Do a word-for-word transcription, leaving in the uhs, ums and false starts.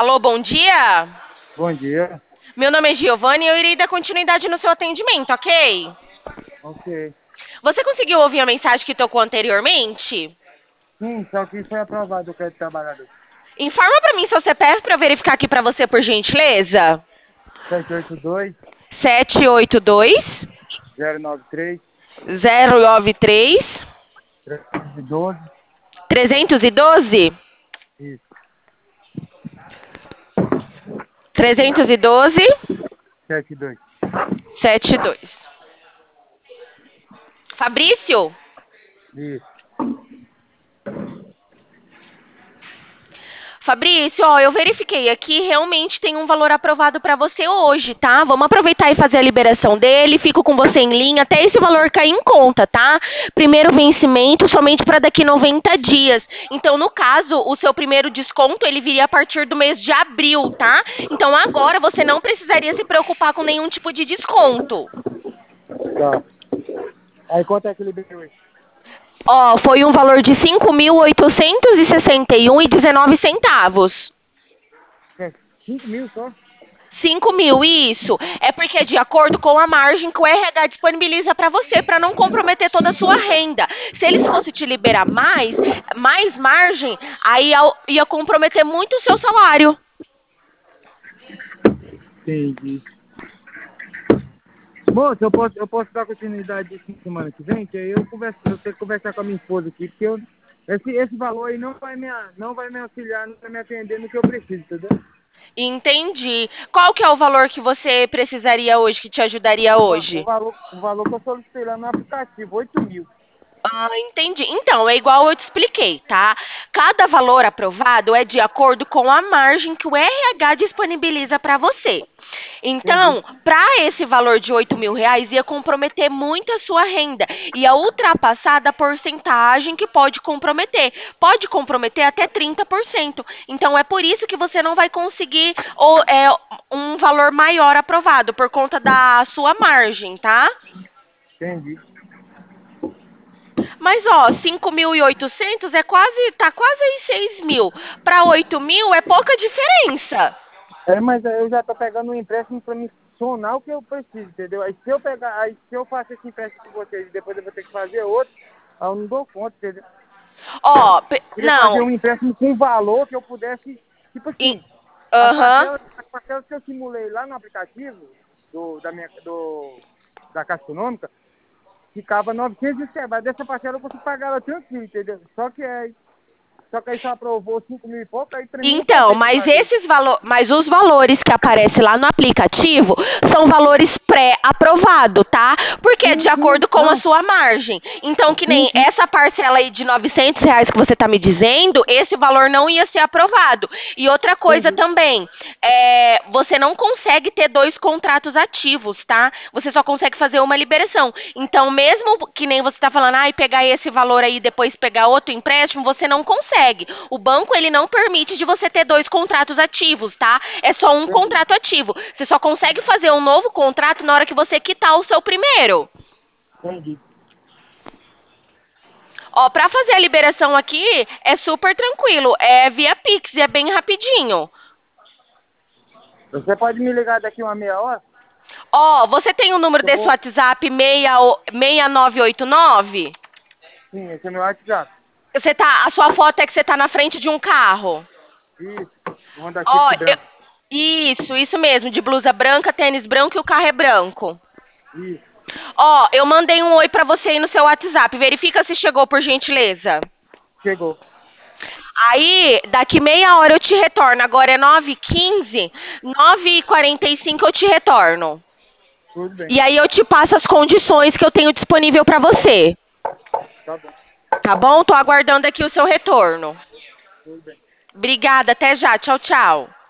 Alô, bom dia. Bom dia. Meu nome é Giovanni e eu irei dar continuidade no seu atendimento, ok? Ok. Você conseguiu ouvir a mensagem que tocou anteriormente? Sim, só que foi aprovado o crédito trabalhador. Informa pra mim seu C P F pra eu verificar aqui pra você, por gentileza. sete oito dois, Sete oito dois zero nove três, zero nove três trezentos e doze. trezentos e doze. Isso. Trezentos e doze setenta e dois. setenta e dois. Fabrício? Isso. Fabrício, ó, eu verifiquei aqui, realmente tem um valor aprovado para você hoje, tá? Vamos aproveitar e fazer a liberação dele, fico com você em linha até esse valor cair em conta, tá? Primeiro vencimento somente para daqui noventa dias. Então, no caso, o seu primeiro desconto, ele viria a partir do mês de abril, tá? Então, agora você não precisaria se preocupar com nenhum tipo de desconto. Tá. Aí quanto é que liberou isso? Ó, foi um valor de cinco mil oitocentos e sessenta e um e dezenove centavos. É, cinco mil só? Cinco mil, isso. É porque é de acordo com a margem que o R H disponibiliza para você, para não comprometer toda a sua renda. Se eles fossem te liberar mais, mais margem, aí ia, ia comprometer muito o seu salário. Entendi. Bom, se eu posso, eu posso dar continuidade isso semana que vem, que aí eu converso, eu tenho que conversar com a minha esposa aqui, porque eu, esse, esse valor aí não vai me, não vai me auxiliar, não vai me atender no que eu preciso, entendeu? Entendi. Qual que é o valor que você precisaria hoje, que te ajudaria O, va- o hoje? valor, o valor que eu solicitei lá no aplicativo, oito mil. Ah, entendi. Então, é igual eu te expliquei, tá? Cada valor aprovado é de acordo com a margem que o R H disponibiliza para você. Entendi. Então, para esse valor de oito mil reais, ia comprometer muito a sua renda. Ia ultrapassar da porcentagem que pode comprometer. Pode comprometer até trinta por cento. Então, é por isso que você não vai conseguir ou, é, um valor maior aprovado, por conta da sua margem, tá? Entendi. Mas, ó, cinco mil e oitocentos é quase, tá quase aí seis mil. Para oito mil é pouca diferença. É, mas aí eu já tô pegando um empréstimo para me sonar o que eu preciso, entendeu? Aí se eu pegar, aí se eu faço esse empréstimo com vocês e depois eu vou ter que fazer outro, aí eu não dou conta, entendeu? Ó, pe- Eu queria fazer não. um empréstimo com valor que eu pudesse, tipo e- assim, as Aham. parcelas, as parcelas que eu simulei lá no aplicativo do, da minha, do, da Caixa Econômica, ficava novecentos e quebrar. Dessa parcela eu consigo pagar ela tranquilo, entendeu? Só que é, só que aí só aprovou cinco mil e pouco, aí pra mim não Então, compensa mas fazer. esses valor, mas os valores que aparecem lá no aplicativo são valores pré-aprovado, tá? Porque é Sim, de sim, acordo com a não. sua margem. Então, que Sim, nem sim. essa parcela aí de novecentos reais que você tá me dizendo, esse valor não ia ser aprovado. E outra coisa Entendi. também, é, você não consegue ter dois contratos ativos, tá? Você só consegue fazer uma liberação. Então, mesmo que nem você tá falando, ai, pegar esse valor aí e depois pegar outro empréstimo, você não consegue. O banco, ele não permite de você ter dois contratos ativos, tá? É só um Entendi. contrato ativo. Você só consegue fazer um novo contrato na hora que você quitar o seu primeiro. Entendi. Ó, pra fazer a liberação aqui é super tranquilo, é via Pix e é bem rapidinho. Você pode me ligar daqui uma meia hora? Ó, você tem o número Eu desse vou. WhatsApp seis nove oito nove? Sim, esse é meu WhatsApp. Você tá, a sua foto é que você tá na frente de um carro. Isso. Um Honda Ó, Civic eu- branco. isso, isso mesmo, de blusa branca, tênis branco e o carro é branco. Isso. Ó, eu mandei um oi pra você aí no seu WhatsApp. Verifica se chegou, por gentileza. Chegou. Aí, daqui meia hora eu te retorno. Agora é nove e quinze, nove e quarenta e cinco eu te retorno. Tudo bem. E aí eu te passo as condições que eu tenho disponível pra você. Tá bom. Tá bom? Tô aguardando aqui o seu retorno. Tudo bem. Obrigada, até já. Tchau, tchau.